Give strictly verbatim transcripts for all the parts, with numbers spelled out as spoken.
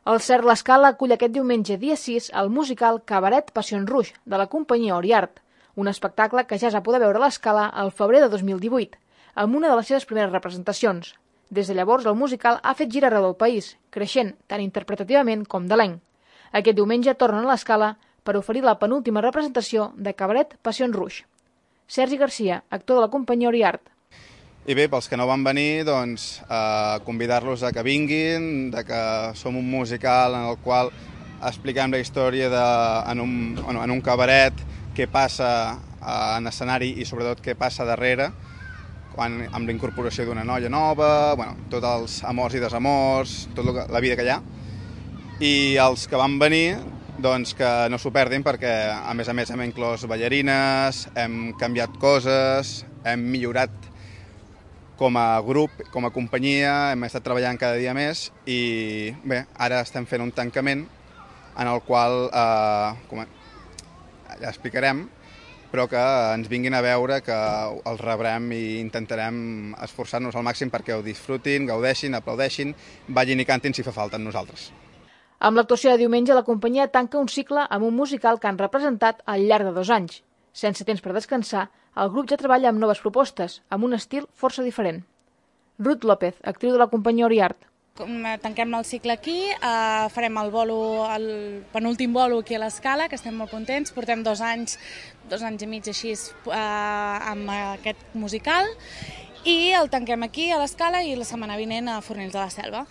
El Cert l'Escala acull aquest diumenge dia sis el musical Cabaret Passion Rouge de la companyia Oriart, un espectacle que ja es va poder veure a l'Escala al febrer de dos mil divuit, amb una de les seves primeres representacions. Des de llavors, el musical ha fet gira arreu del país, creixent tant interpretativament com de l'any. Aquest diumenge tornen a l'Escala per oferir la penúltima representació de Cabaret Passion Rouge. Sergi Garcia, actor de la companyia Oriart. I bé, pels que no van venir, doncs, eh, convidar-los a que vinguin, de que som un musical en el qual expliquem la història de, en, un, en un cabaret, què passa eh, en escenari i sobretot què passa darrere, quan, amb la incorporació d'una noia nova, bueno, tots els amors i desamors, tota la vida que hi ha. I els que van venir, doncs que no s'ho perdin perquè, a més a més, hem inclòs ballarines, hem canviat coses, hem millorat com a grup, com a companyia, hem estat treballant cada dia més i bé, ara estem fent un tancament en el qual eh, com a, ja explicarem, però que ens vinguin a veure, que els rebrem i intentarem esforçar-nos al màxim perquè ho disfrutin, gaudeixin, aplaudeixin, ballin i cantin si fa falta en nosaltres. Amb l'actuació de diumenge, la companyia tanca un cicle amb un musical que han representat al llarg de dos anys. Sense temps per descansar, el grup ja treballa amb noves propostes, amb un estil força diferent. Ruth López, actriu de la companyia Oriart. Tanquem el cicle aquí, eh, farem el bolo, el penúltim bolo aquí a l'Escala, que estem molt contents. Portem dos anys, dos anys i mig així eh, amb aquest musical i el tanquem aquí a l'Escala i la setmana vinent a Fornells de la Selva.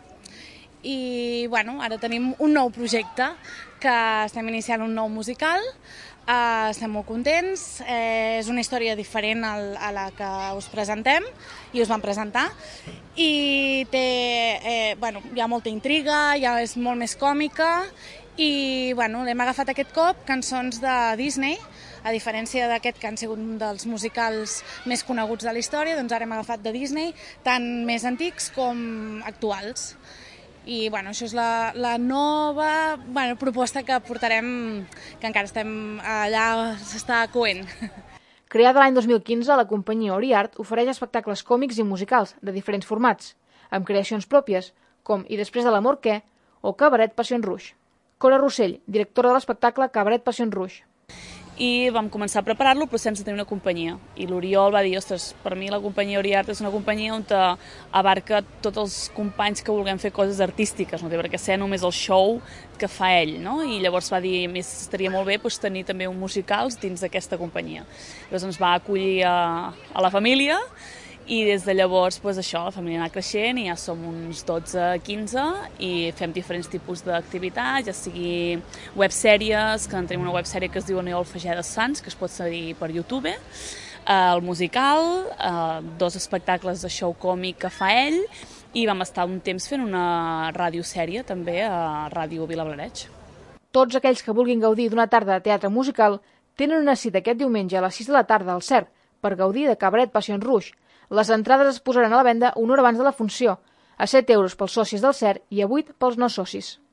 I bueno, ara tenim un nou projecte, que estem iniciant un nou musical. Uh, estem molt contents, eh, és una història diferent al, a la que us presentem i us vam presentar i té, eh, bueno, hi ha molta intriga, ja és molt més còmica i bueno, l'hem agafat aquest cop cançons de Disney, a diferència d'aquest que han sigut un dels musicals més coneguts de la història, doncs ara hem agafat de Disney tant més antics com actuals. I bueno, això és la, la nova bueno, proposta que portarem, que encara estem allà, s'està coent. Creada l'any dos mil quinze, la companyia Oriart ofereix espectacles còmics i musicals de diferents formats, amb creacions pròpies, com I després de l'amor què o Cabaret Passion Rouge. Cora Rossell, directora de l'espectacle Cabaret Passion Rouge. I vam començar a preparar-lo però sense tenir una companyia. I l'Oriol va dir, ostres, per mi la companyia Oriart és una companyia on abarca tots els companys que vulguem fer coses artístiques, no té per què ser només el show que fa ell, no? I llavors va dir, a més, estaria molt bé doncs, tenir també un musicals dins d'aquesta companyia. Llavors ens va acollir a, a la família i des de llavors, doncs això, la família ha anat creixent i ja som uns dotze quinze i fem diferents tipus d'activitats, ja sigui websèries, que en tenim una websèrie que es diu Aniol Fageda Sants, que es pot seguir per YouTube, el musical, dos espectacles de show còmic que fa ell i vam estar un temps fent una radiosèrie també a Ràdio Vilablareix. Tots aquells que vulguin gaudir d'una tarda de teatre musical tenen una cita aquest diumenge a les sis de la tarda al Cert per gaudir de Cabaret Passion Rouge. Les entrades es posaran a la venda una hora abans de la funció, a set euros pels socis del Cert i a vuit pels no socis.